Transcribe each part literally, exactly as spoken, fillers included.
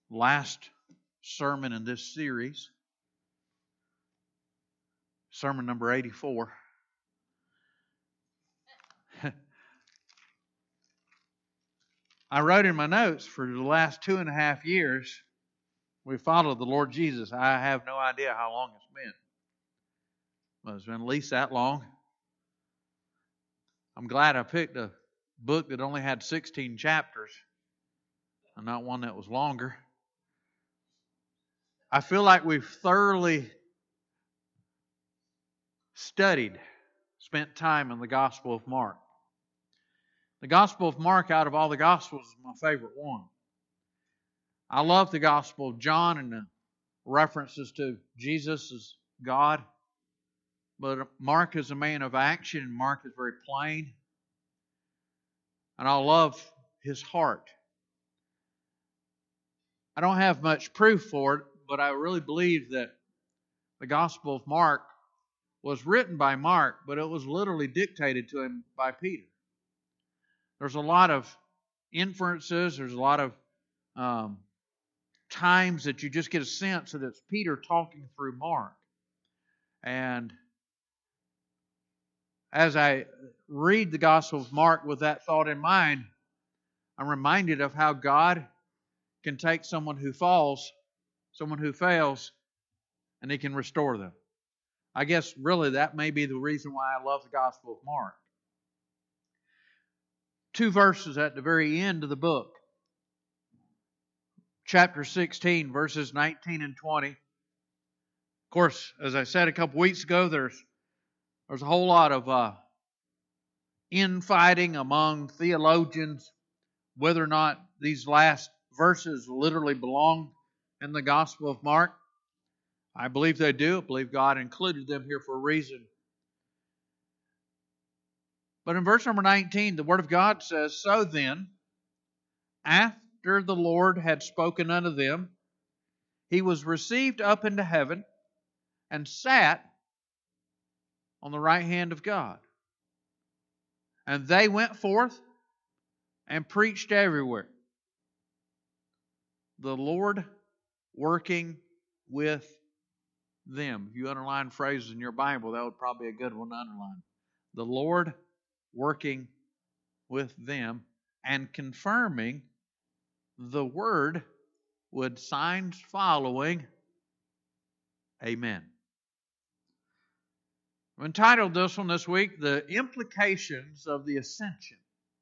last sermon in this series, sermon number eighty-four. I wrote in my notes, for the last two and a half years, we followed the Lord Jesus. I have no idea how long it's been. But it's been at least that long. I'm glad I picked a book that only had sixteen chapters and not one that was longer. I feel like we've thoroughly studied, spent time in the Gospel of Mark. The Gospel of Mark, out of all the Gospels, is my favorite one. I love the Gospel of John and the references to Jesus as God. But Mark is a man of action, and Mark is very plain. And I love his heart. I don't have much proof for it, but I really believe that the Gospel of Mark was written by Mark, but it was literally dictated to him by Peter. There's a lot of inferences, there's a lot of um, times that you just get a sense that it's Peter talking through Mark. And as I read the Gospel of Mark with that thought in mind, I'm reminded of how God can take someone who falls, someone who fails, and He can restore them. I guess really that may be the reason why I love the Gospel of Mark. Two verses at the very end of the book. Chapter sixteen, verses nineteen and twenty. Of course, as I said a couple weeks ago, there's there's a whole lot of uh, infighting among theologians whether or not these last verses literally belong in the Gospel of Mark. I believe they do. I believe God included them here for a reason. But in verse number nineteen, the Word of God says, "So then, after the Lord had spoken unto them, He was received up into heaven and sat on the right hand of God. And they went forth and preached everywhere, the Lord working with them." If you underline phrases in your Bible, that would probably be a good one to underline. The Lord working with them and confirming the word with signs following. Amen. I've entitled this one this week, "The Implications of the Ascension."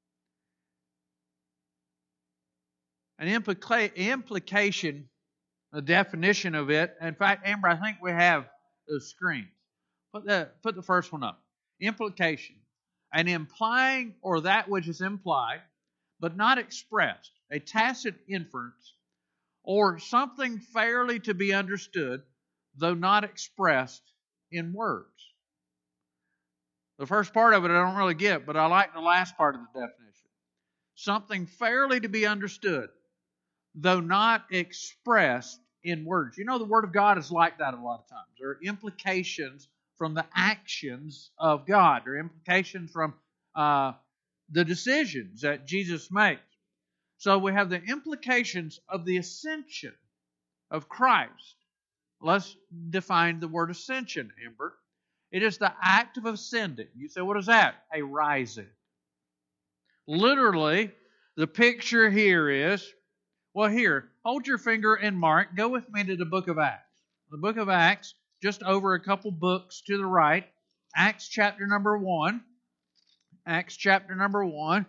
An implica- implication, a definition of it. In fact, Amber, I think we have the screen. Put the, put the first one up. Implication. An implying or that which is implied, but not expressed. A tacit inference, or something fairly to be understood, though not expressed in words. The first part of it I don't really get, but I like the last part of the definition. Something fairly to be understood, though not expressed in words. You know, the Word of God is like that a lot of times. There are implications from the actions of God. There are implications from uh, the decisions that Jesus makes. So we have the implications of the ascension of Christ. Let's define the word ascension, Amber. It is the act of ascending. You say, what is that? A rising. Literally, the picture here is, well, here, hold your finger and mark. Go with me to the book of Acts. The book of Acts, just over a couple books to the right. Acts chapter number one. Acts chapter number one.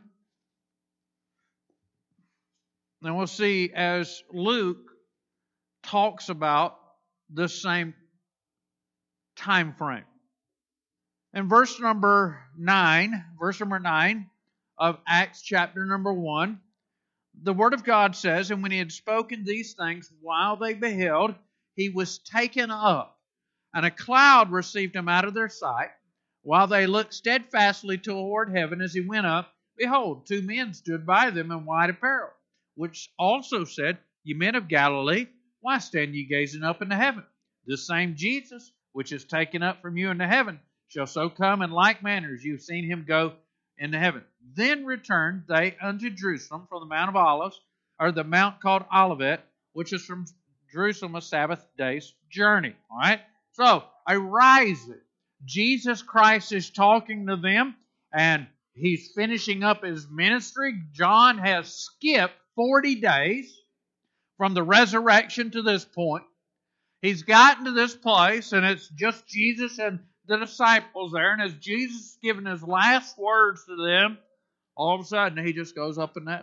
And we'll see as Luke talks about this same time frame. In verse number nine, verse number nine of Acts chapter number one, the Word of God says, "And when he had spoken these things, while they beheld, he was taken up, and a cloud received him out of their sight. While they looked steadfastly toward heaven as he went up, behold, two men stood by them in white apparel, which also said, Ye men of Galilee, why stand ye gazing up into heaven? This same Jesus, which is taken up from you into heaven, shall so come in like manner as you have seen him go into heaven. Then returned they unto Jerusalem from the Mount of Olives, or the mount called Olivet, which is from Jerusalem a Sabbath day's journey. All right? So, arise. Jesus Christ is talking to them, and he's finishing up his ministry. John has skipped forty days from the resurrection to this point. He's gotten to this place, and it's just Jesus and the disciples there. And as Jesus is giving his last words to them, all of a sudden he just goes up in heaven.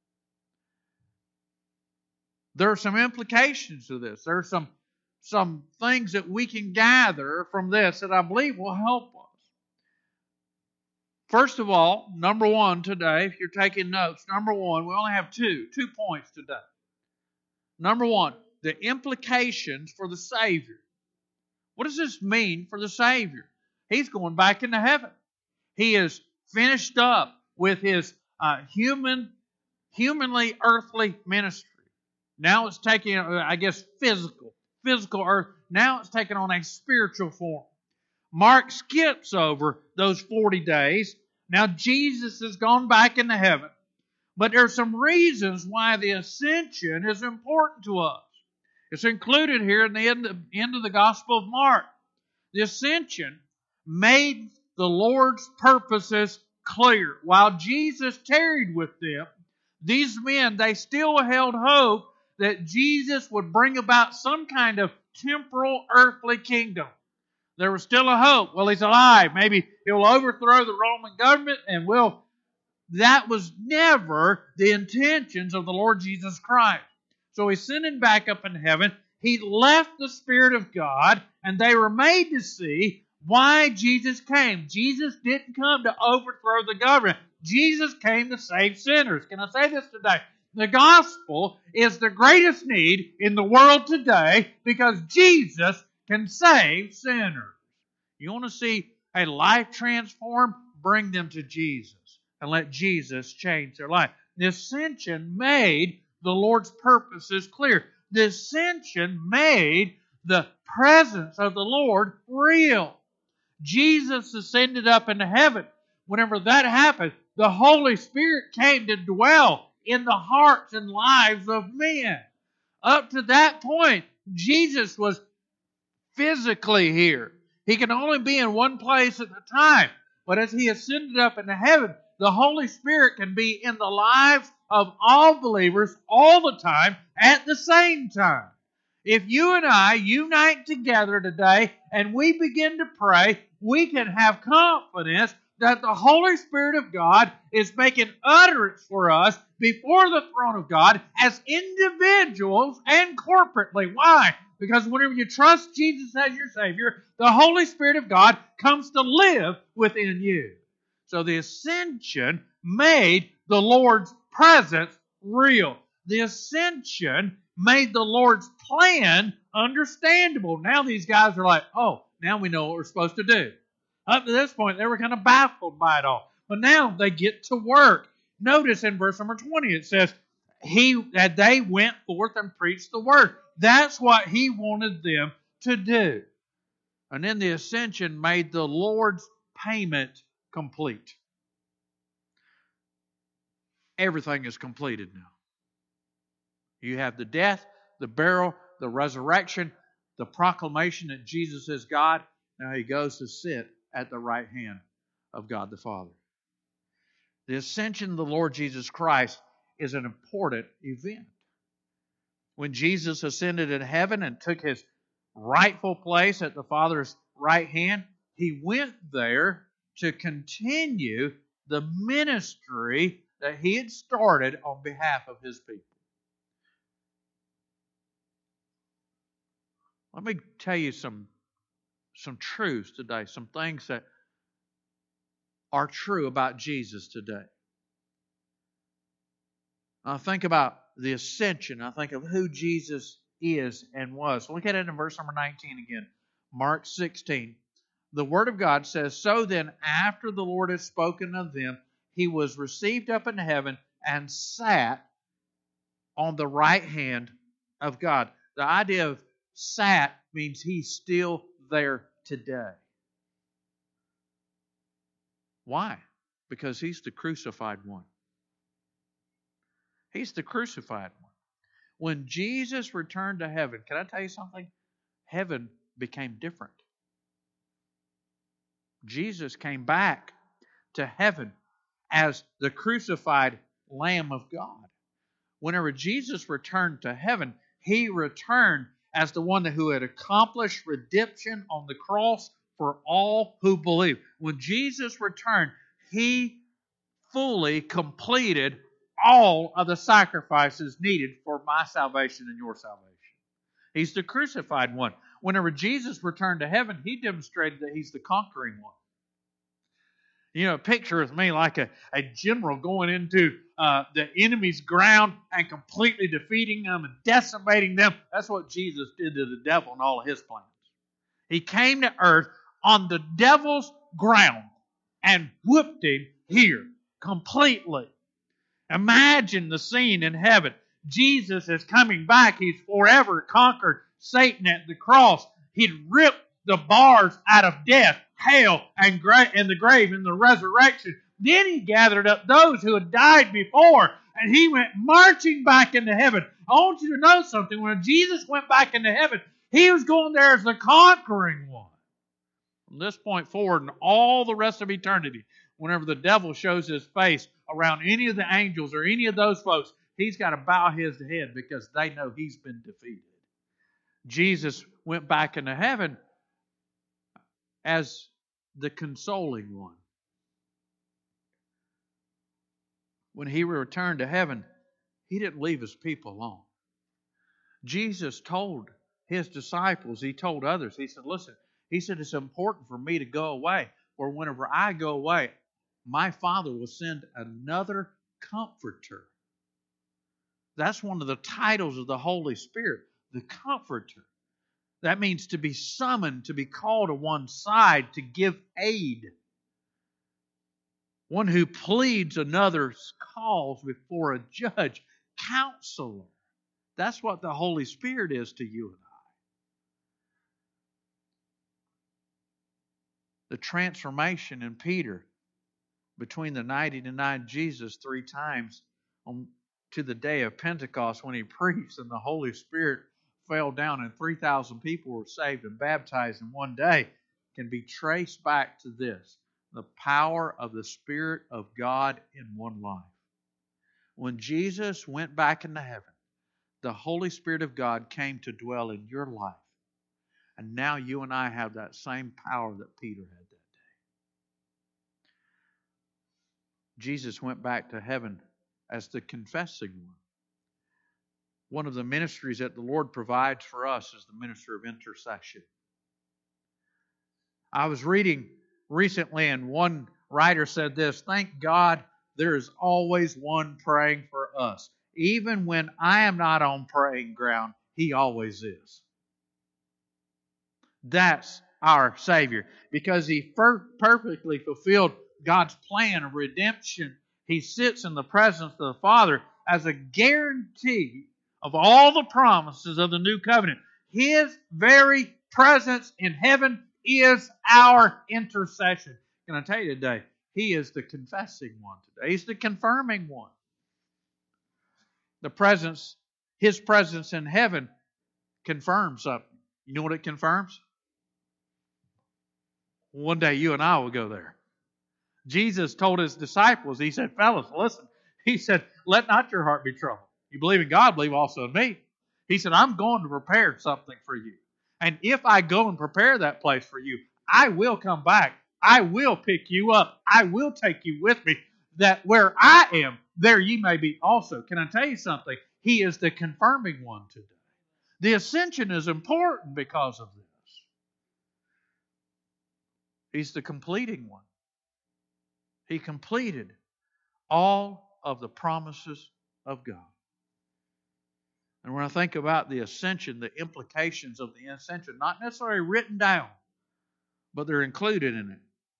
There are some implications to this. There are some, some things that we can gather from this that I believe will help us. First of all, number one today, if you're taking notes, number one, we only have two, two points today. Number one, the implications for the Savior. What does this mean for the Savior? He's going back into heaven. He is finished up with his uh, human, humanly earthly ministry. Now it's taking, I guess, physical, physical earth. Now it's taking on a spiritual form. Mark skips over those forty days. Now Jesus has gone back into heaven. But there are some reasons why the ascension is important to us. It's included here in the end of, end of the Gospel of Mark. The ascension made the Lord's purposes clear. While Jesus tarried with them, these men, they still held hope that Jesus would bring about some kind of temporal earthly kingdom. There was still a hope. Well, he's alive. Maybe he'll overthrow the Roman government and we'll... That was never the intentions of the Lord Jesus Christ. So he's sending back up in heaven. He left the Spirit of God, and they were made to see why Jesus came. Jesus didn't come to overthrow the government. Jesus came to save sinners. Can I say this today? The gospel is the greatest need in the world today because Jesus can save sinners. You want to see a life transformed? Bring them to Jesus and let Jesus change their life. The ascension made the Lord's purposes clear. The ascension made the presence of the Lord real. Jesus ascended up into heaven. Whenever that happened, the Holy Spirit came to dwell in the hearts and lives of men. Up to that point, Jesus was physically here. He can only be in one place at a time. But as he ascended up into heaven, the Holy Spirit can be in the lives of all believers all the time at the same time. If you and I unite together today and we begin to pray, we can have confidence that the Holy Spirit of God is making utterance for us before the throne of God as individuals and corporately. Why? Because whenever you trust Jesus as your Savior, the Holy Spirit of God comes to live within you. So the ascension made the Lord's presence real. The ascension made the Lord's plan understandable. Now these guys are like, oh, now we know what we're supposed to do. Up to this point, they were kind of baffled by it all. But now they get to work. Notice in verse number twenty, it says, he that they went forth and preached the word. That's what he wanted them to do. And then the ascension made the Lord's payment complete. Everything is completed now. You have the death, the burial, the resurrection, the proclamation that Jesus is God. Now he goes to sit at the right hand of God the Father. The ascension of the Lord Jesus Christ is an important event. When Jesus ascended in heaven and took his rightful place at the Father's right hand, he went there to continue the ministry that he had started on behalf of his people. Let me tell you some, some truths today, some things that are true about Jesus today. I think about the ascension. I think of who Jesus is and was. Look at it in verse number nineteen again. Mark sixteen. The Word of God says, so then after the Lord had spoken of them, he was received up into heaven and sat on the right hand of God. The idea of sat means he's still there today. Why? Because he's the crucified one. He's the crucified one. When Jesus returned to heaven, can I tell you something? Heaven became different. Jesus came back to heaven as the crucified Lamb of God. Whenever Jesus returned to heaven, He returned as the one who had accomplished redemption on the cross for all who believe. When Jesus returned, He fully completed all of the sacrifices needed for my salvation and your salvation. He's the crucified one. Whenever Jesus returned to heaven, He demonstrated that He's the conquering one. You know, picture with me like a, a general going into uh, the enemy's ground and completely defeating them and decimating them. That's what Jesus did to the devil and all of his plans. He came to earth on the devil's ground and whooped him here completely. Imagine the scene in heaven. Jesus is coming back. He's forever conquered Satan at the cross. He'd ripped the bars out of death, hell, and, gra- and the grave in the resurrection. Then He gathered up those who had died before, and He went marching back into heaven. I want you to know something. When Jesus went back into heaven, He was going there as the conquering one. From this point forward and all the rest of eternity, whenever the devil shows his face around any of the angels or any of those folks, he's got to bow his head because they know he's been defeated. Jesus went back into heaven as the consoling one. When He returned to heaven, He didn't leave His people alone. Jesus told His disciples, He told others, He said, listen, He said, it's important for me to go away, for whenever I go away, my Father will send another Comforter. That's one of the titles of the Holy Spirit, the Comforter. That means to be summoned, to be called to one side, to give aid. One who pleads another's cause before a judge. Counselor. That's what the Holy Spirit is to you and I. The transformation in Peter between the night He denied Jesus three times on to the day of Pentecost when He preached and the Holy Spirit fell down and three thousand people were saved and baptized in one day can be traced back to this. The power of the Spirit of God in one life. When Jesus went back into heaven, the Holy Spirit of God came to dwell in your life. And now you and I have that same power that Peter had that day. Jesus went back to heaven as the confessing one. One of the ministries that the Lord provides for us is the ministry of intercession. I was reading recently, and one writer said this, thank God there is always one praying for us. Even when I am not on praying ground, He always is. That's our Savior. Because He per- perfectly fulfilled God's plan of redemption, He sits in the presence of the Father as a guarantee of all the promises of the new covenant. His very presence in heaven is our intercession. Can I tell you today, He is the confessing one today. He's the confirming one. The presence, His presence in heaven confirms something. You know what it confirms? One day you and I will go there. Jesus told His disciples, He said, fellas, listen. He said, let not your heart be troubled. You believe in God, believe also in me. He said, I'm going to prepare something for you. And if I go and prepare that place for you, I will come back. I will pick you up. I will take you with me. That where I am, there ye may be also. Can I tell you something? He is the confirming one today. The ascension is important because of this. He's the completing one. He completed all of the promises of God. And when I think about the ascension, the implications of the ascension, not necessarily written down, but they're included in it.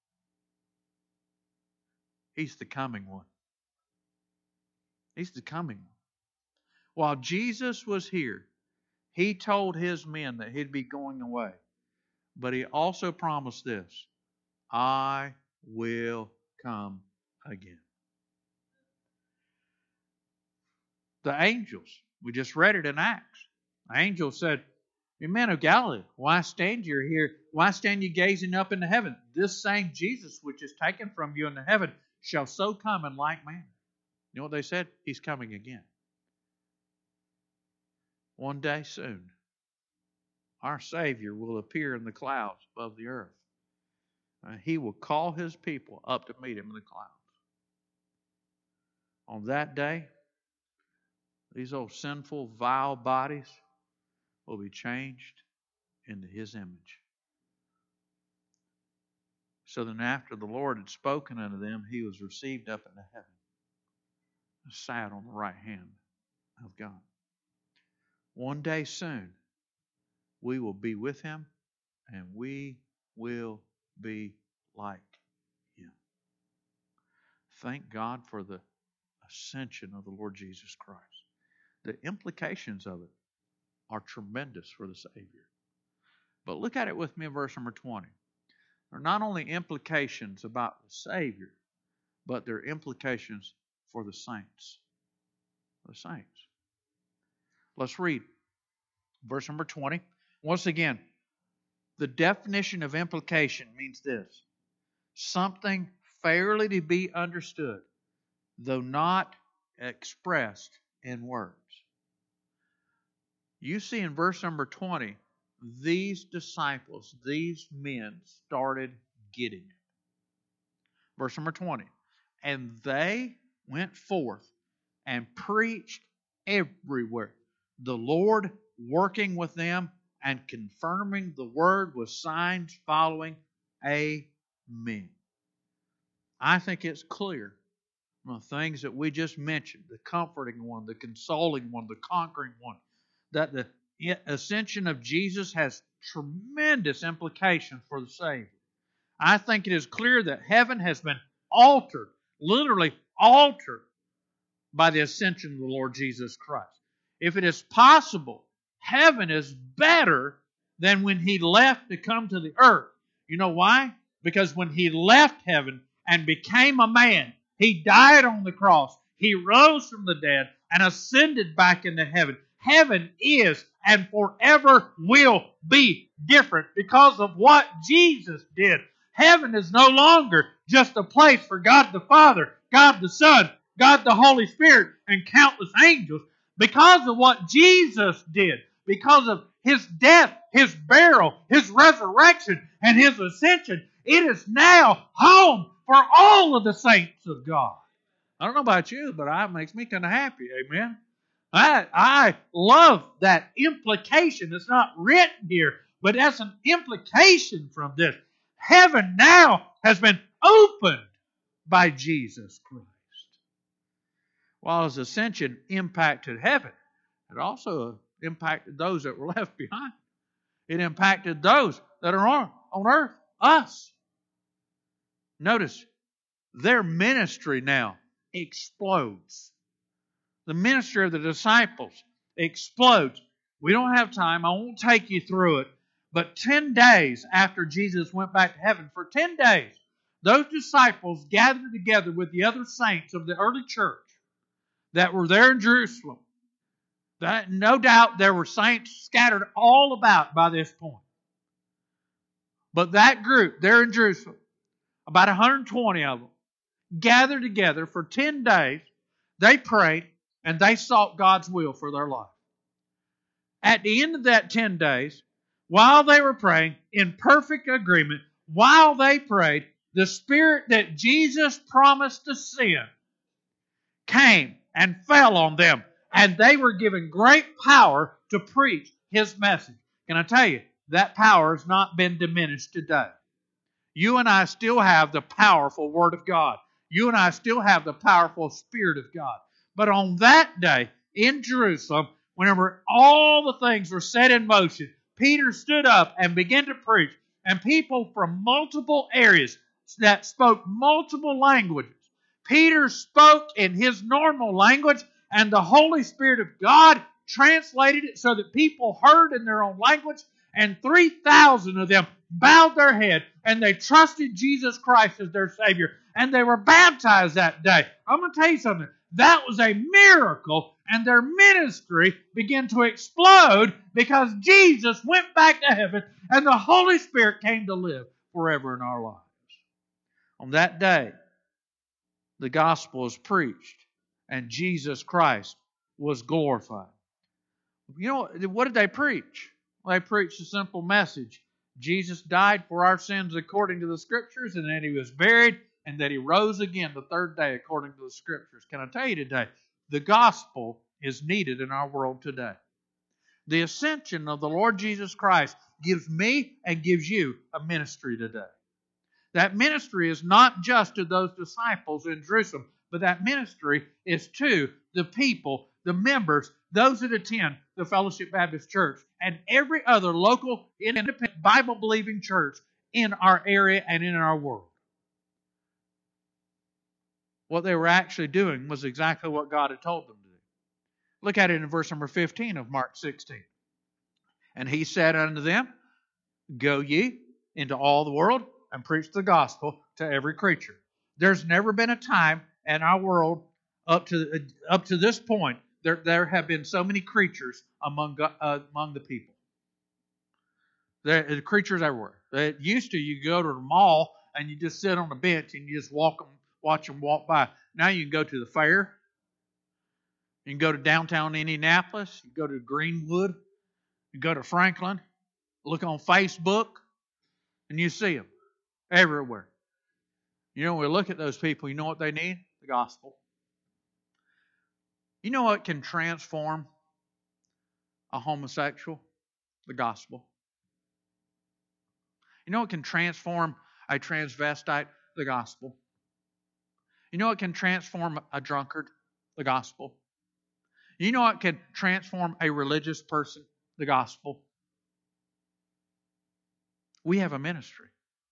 He's the coming one. He's the coming one. While Jesus was here, He told His men that He'd be going away. But He also promised this, I will come again. The angels, We just read it in Acts. The angel said, "You men of Galilee, why stand you here? Why stand you gazing up into heaven? This same Jesus which is taken from you into heaven shall so come in like manner." You know what they said? He's coming again. One day soon, our Savior will appear in the clouds above the earth. And He will call His people up to meet Him in the clouds. On that day, these old sinful, vile bodies will be changed into His image. So then after the Lord had spoken unto them, He was received up into heaven and sat on the right hand of God. One day soon, we will be with Him and we will be like Him. Thank God for the ascension of the Lord Jesus Christ. The implications of it are tremendous for the Savior. But look at it with me in verse number twenty. There are not only implications about the Savior, but there are implications for the saints. The saints. Let's read verse number twenty. Once again, the definition of implication means this: something fairly to be understood, though not expressed in words. You see in verse number twenty, these disciples, these men started getting it. Verse number twenty. And they went forth and preached everywhere, the Lord working with them and confirming the word with signs following. Amen. I think it's clear from the things that we just mentioned, the comforting one, the consoling one, the conquering one, that the ascension of Jesus has tremendous implications for the Savior. I think it is clear that heaven has been altered, literally altered, by the ascension of the Lord Jesus Christ. If it is possible, heaven is better than when He left to come to the earth. You know why? Because when He left heaven and became a man, He died on the cross, He rose from the dead and ascended back into heaven. Heaven is and forever will be different because of what Jesus did. Heaven is no longer just a place for God the Father, God the Son, God the Holy Spirit, and countless angels. Because of what Jesus did, because of His death, His burial, His resurrection, and His ascension, it is now home for all of the saints of God. I don't know about you, but it makes me kind of happy. Amen. I, I love that implication. It's not written here, but that's an implication from this. Heaven now has been opened by Jesus Christ. While His ascension impacted heaven, it also impacted those that were left behind. It impacted those that are on, on earth, us. Notice, their ministry now explodes. The ministry of the disciples explodes. We don't have time. I won't take you through it. But ten days after Jesus went back to heaven, for ten days, those disciples gathered together with the other saints of the early church that were there in Jerusalem. That, no doubt there were saints scattered all about by this point. But that group there in Jerusalem, about one hundred twenty of them, gathered together for ten days. They prayed and they sought God's will for their life. At the end of that ten days, while they were praying, in perfect agreement, while they prayed, the Spirit that Jesus promised to send came and fell on them, and they were given great power to preach His message. Can I tell you, that power has not been diminished today. You and I still have the powerful Word of God. You and I still have the powerful Spirit of God. But on that day in Jerusalem, whenever all the things were set in motion, Peter stood up and began to preach, and people from multiple areas that spoke multiple languages. Peter spoke in his normal language, and the Holy Spirit of God translated it so that people heard in their own language, and three thousand of them bowed their head, and they trusted Jesus Christ as their Savior, and they were baptized that day. I'm going to tell you something. That was a miracle, and their ministry began to explode because Jesus went back to heaven and the Holy Spirit came to live forever in our lives. On that day, the gospel was preached and Jesus Christ was glorified. You know, what did they preach? Well, they preached a simple message. Jesus died for our sins according to the Scriptures, and that He was buried, and that He rose again the third day according to the Scriptures. Can I tell you today, the gospel is needed in our world today. The ascension of the Lord Jesus Christ gives me and gives you a ministry today. That ministry is not just to those disciples in Jerusalem, but that ministry is to the people, the members, those that attend the Fellowship Baptist Church, and every other local, independent, Bible-believing church in our area and in our world. What they were actually doing was exactly what God had told them to do. Look at it in verse number fifteen of Mark sixteen. And He said unto them, Go ye into all the world and preach the gospel to every creature. There's never been a time in our world up to up to this point there there have been so many creatures among uh, among the people. There are creatures everywhere. It used to, you go to the mall and you just sit on a bench and you just walk them, watch them walk by. Now you can go to the fair. You can go to downtown Indianapolis. You can go to Greenwood. You go to Franklin. Look on Facebook, and you see them everywhere. You know, when we look at those people, you know what they need? The gospel. You know what can transform a homosexual? The gospel. You know what can transform a transvestite? The gospel. You know what can transform a drunkard? The gospel. You know what can transform a religious person? The gospel. We have a ministry.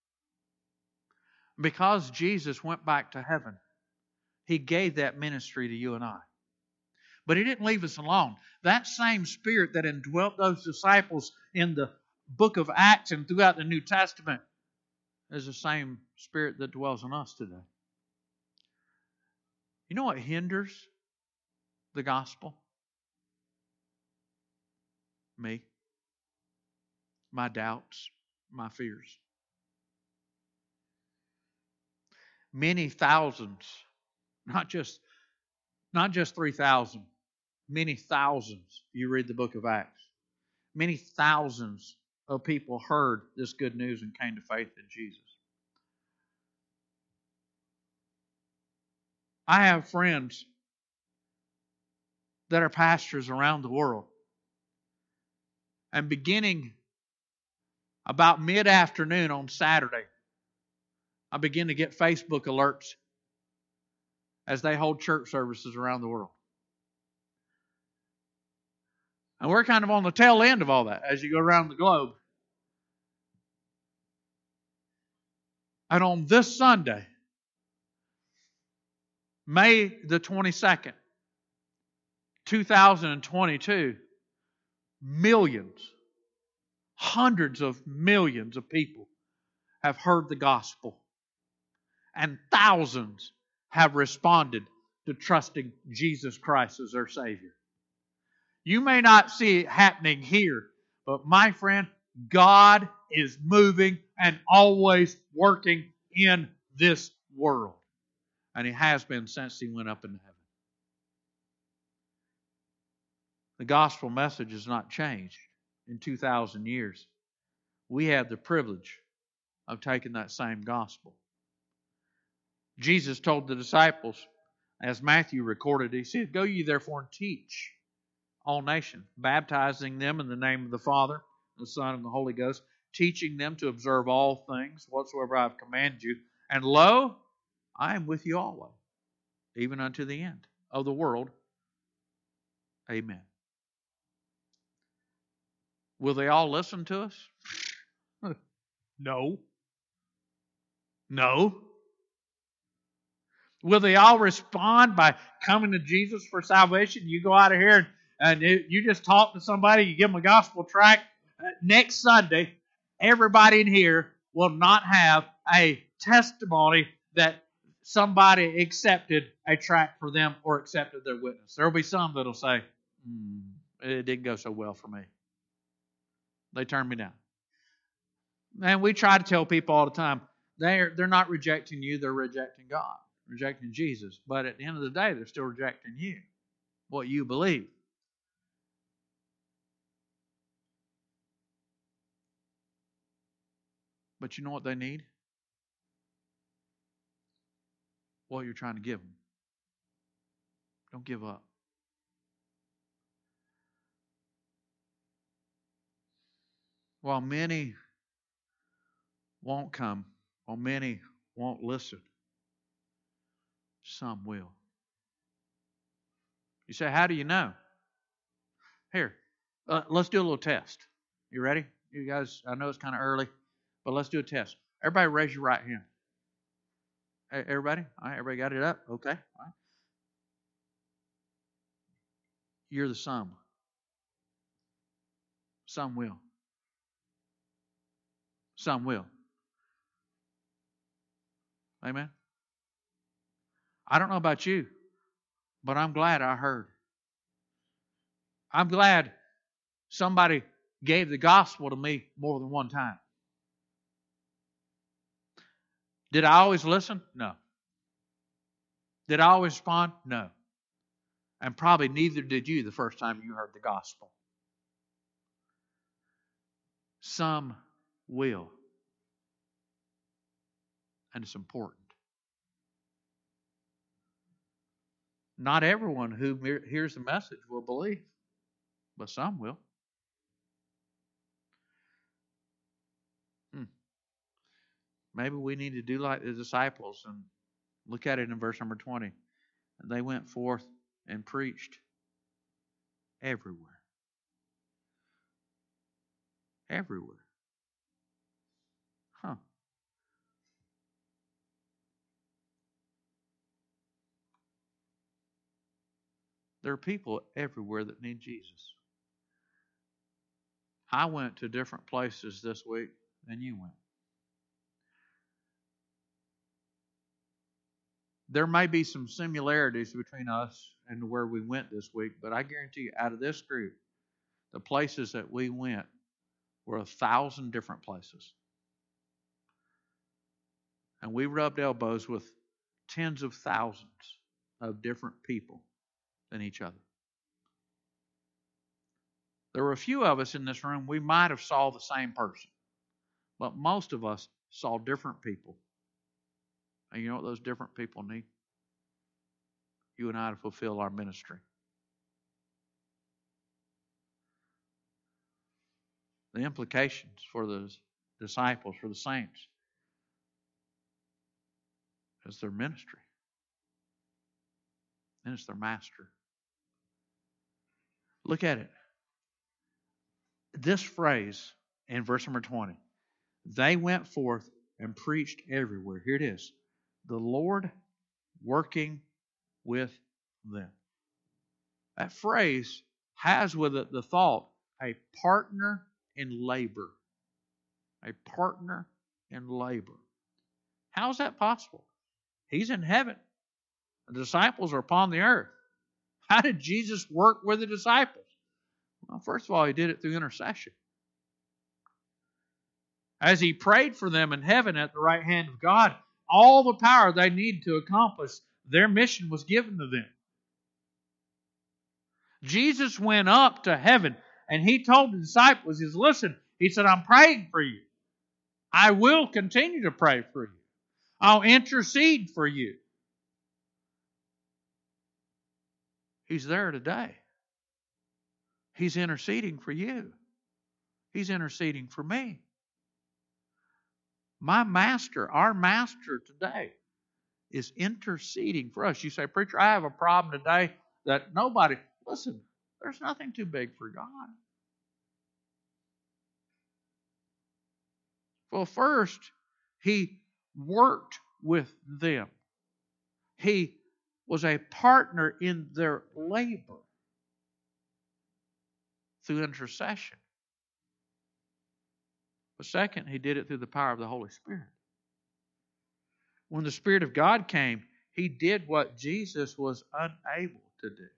Because Jesus went back to heaven, He gave that ministry to you and I. But He didn't leave us alone. That same Spirit that indwelt those disciples in the book of Acts and throughout the New Testament is the same Spirit that dwells in us today. You know what hinders the gospel? Me. My doubts, my fears. Many thousands, not just, not just three thousand, many thousands, you read the book of Acts, many thousands of people heard this good news and came to faith in Jesus. I have friends that are pastors around the world. And beginning about mid-afternoon on Saturday, I begin to get Facebook alerts as they hold church services around the world. And we're kind of on the tail end of all that as you go around the globe. And on this Sunday, May the twenty-second, two thousand twenty-two, millions, hundreds of millions of people have heard the gospel. And thousands have responded to trusting Jesus Christ as their Savior. You may not see it happening here, but my friend, God is moving and always working in this world. And He has been since He went up into heaven. The gospel message has not changed in two thousand years. We have the privilege of taking that same gospel. Jesus told the disciples, as Matthew recorded, He said, Go ye therefore and teach all nations, baptizing them in the name of the Father, the Son, and the Holy Ghost, teaching them to observe all things whatsoever I have commanded you. And lo, I am with you always, even unto the end of the world. Amen. Will they all listen to us? No. No. Will they all respond by coming to Jesus for salvation? You go out of here and, and you just talk to somebody, you give them a gospel tract. Uh, next Sunday, everybody in here will not have a testimony that somebody accepted a tract for them or accepted their witness. There will be some that will say, mm, it didn't go so well for me. They turned me down. And we try to tell people all the time, they're, they're not rejecting you, they're rejecting God, rejecting Jesus. But at the end of the day, they're still rejecting you, what you believe. But you know what they need? What you're trying to give them. Don't give up. While many won't come, while many won't listen, some will. You say, how do you know? Here, uh, let's do a little test. You ready? You guys, I know it's kind of early, but let's do a test. Everybody raise your right hand. Hey, everybody? All right, everybody got it up? Okay. All right. You're the some. Some will. Some will. Amen? I don't know about you, but I'm glad I heard. I'm glad somebody gave the gospel to me more than one time. Did I always listen? No. Did I always respond? No. And probably neither did you the first time you heard the gospel. Some will. And it's important. Not everyone who hears the message will believe, but some will. Hmm. Maybe we need to do like the disciples and look at it in verse number twenty. And they went forth and preached everywhere. Everywhere. Huh. There are people everywhere that need Jesus. I went to different places this week than you went. There may be some similarities between us and where we went this week, but I guarantee you, out of this group, the places that we went were a thousand different places. And we rubbed elbows with tens of thousands of different people than each other. There were a few of us in this room, we might have saw the same person. But most of us saw different people. And you know what those different people need? You and I to fulfill our ministry. The implications for the disciples, for the saints, is their ministry. And it's their master. Look at it. This phrase in verse number twenty. They went forth and preached everywhere. Here it is. The Lord working with them. That phrase has with it the thought, a partner in labor. A partner in labor. How is that possible? He's in heaven. The disciples are upon the earth. How did Jesus work with the disciples? Well, first of all, He did it through intercession. As He prayed for them in heaven at the right hand of God, all the power they needed to accomplish their mission was given to them. Jesus went up to heaven and He told the disciples, He says, listen, He said, I'm praying for you. I will continue to pray for you. I'll intercede for you. He's there today. He's interceding for you. He's interceding for me. My master, our master today, is interceding for us. You say, preacher, I have a problem today that nobody... Listen, there's nothing too big for God. Well, first, He worked with them. He was a partner in their labor through intercession. But second, He did it through the power of the Holy Spirit. When the Spirit of God came, He did what Jesus was unable to do.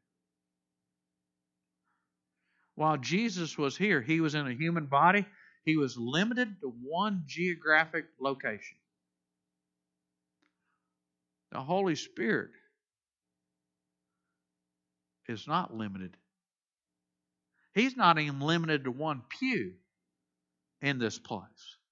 While Jesus was here, He was in a human body. He was limited to one geographic location. The Holy Spirit is not limited. He's not even limited to one pew in this place.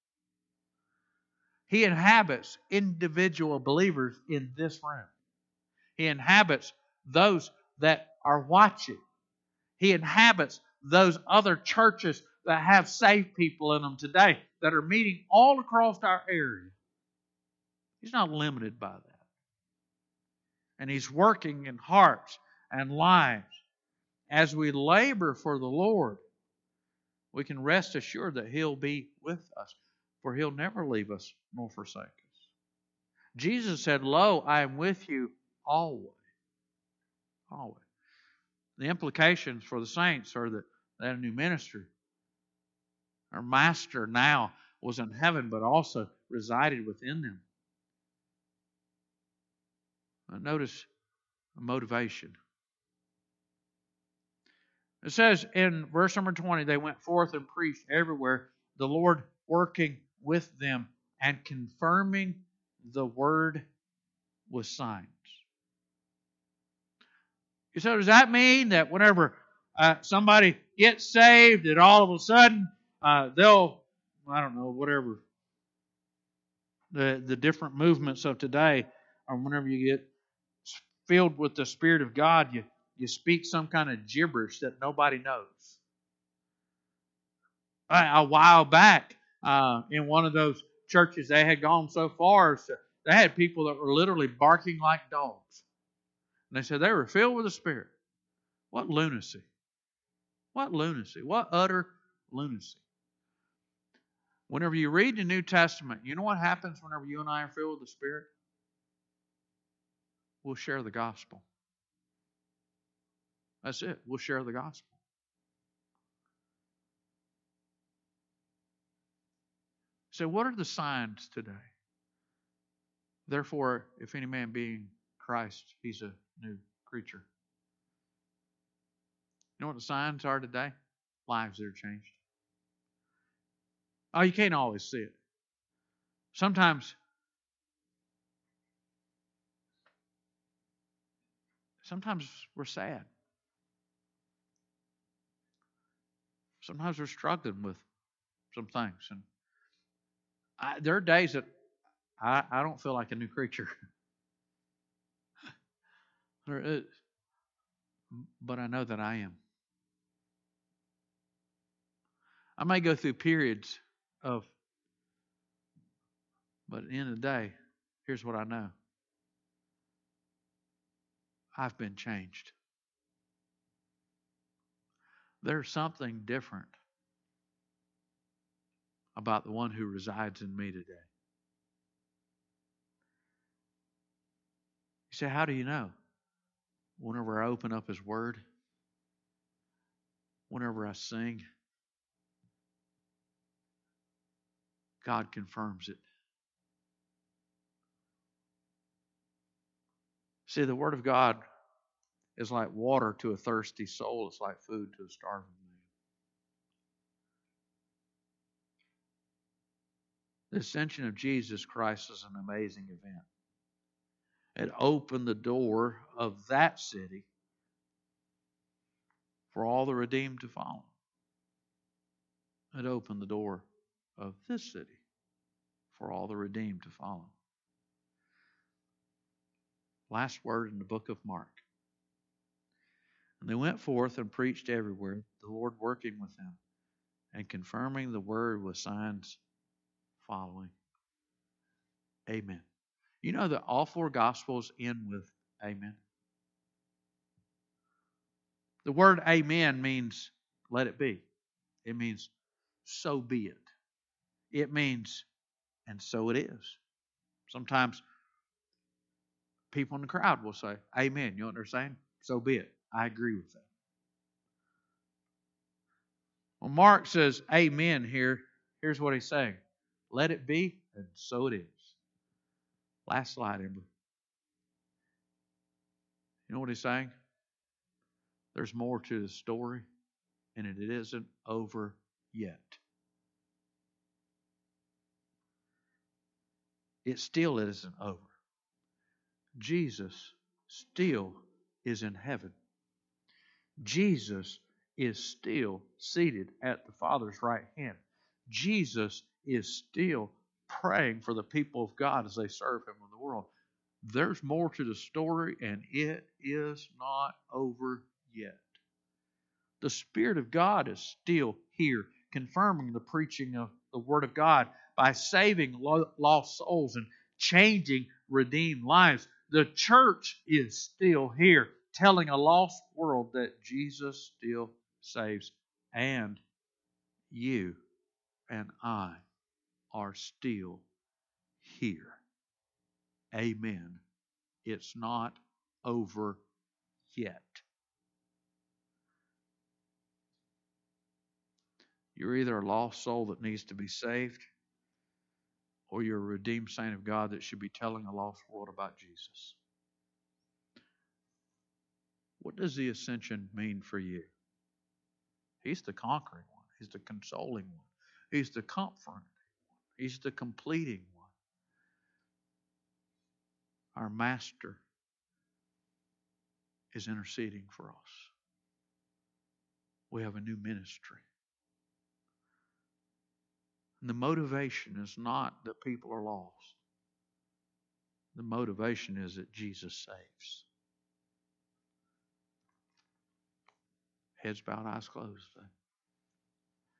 He inhabits individual believers in this room. He inhabits those that are watching. He inhabits those other churches that have saved people in them today that are meeting all across our area. He's not limited by that. And He's working in hearts and lives. As we labor for the Lord, we can rest assured that He'll be with us, for He'll never leave us nor forsake us. Jesus said, "Lo, I am with you always." Always. The implications for the saints are that they had a new ministry. Our Master now was in heaven, but also resided within them. Now notice the motivation. It says in verse number twenty, they went forth and preached everywhere, the Lord working with them and confirming the word with signs. So does that mean that whenever uh, somebody gets saved, that all of a sudden uh, they'll, I don't know, whatever, the, the different movements of today, or whenever you get filled with the Spirit of God, you, you speak some kind of gibberish that nobody knows. A, a while back, uh, in one of those churches, they had gone so far as to, they had people that were literally barking like dogs. And they said they were filled with the Spirit. What lunacy. What lunacy. What utter lunacy. Whenever you read the New Testament, you know what happens whenever you and I are filled with the Spirit? We'll share the gospel. That's it. We'll share the gospel. So what are the signs today? Therefore, if any man be in Christ, he's a new creature. You know what the signs are today? Lives that are changed. Oh, you can't always see it. Sometimes, sometimes we're sad. Sometimes we're struggling with some things. And I, there are days that I, I don't feel like a new creature. There is, but I know that I am. I may go through periods of, but at the end of the day, here's what I know. I've been changed. There's something different about the one who resides in me today. You say, how do you know? Whenever I open up His Word, whenever I sing, God confirms it. See, the Word of God is like water to a thirsty soul. It's like food to a starving man. The ascension of Jesus Christ is an amazing event. It opened the door of that city for all the redeemed to follow. It opened the door of this city for all the redeemed to follow. Last word in the book of Mark. And they went forth and preached everywhere, the Lord working with them and confirming the word with signs following. Amen. You know that all four Gospels end with amen. The word amen means let it be. It means so be it. It means and so it is. Sometimes people in the crowd will say amen. You know what they're saying? So be it. I agree with that. When Mark says amen here, here's what he's saying. Let it be and so it is. Last slide, Amber. You know what he's saying? There's more to the story, and it isn't over yet. It still isn't over. Jesus still is in heaven. Jesus is still seated at the Father's right hand. Jesus is still praying for the people of God as they serve Him in the world. There's more to the story, and it is not over yet. The Spirit of God is still here, confirming the preaching of the Word of God by saving lost souls and changing redeemed lives. The church is still here, telling a lost world that Jesus still saves. And you and I are still here. Amen. It's not over yet. You're either a lost soul that needs to be saved, or you're a redeemed saint of God that should be telling a lost world about Jesus. What does the ascension mean for you? He's the conquering one. He's the consoling one. He's the comforting one. He's the completing one. Our Master is interceding for us. We have a new ministry. And the motivation is not that people are lost. The motivation is that Jesus saves. Heads bowed, eyes closed.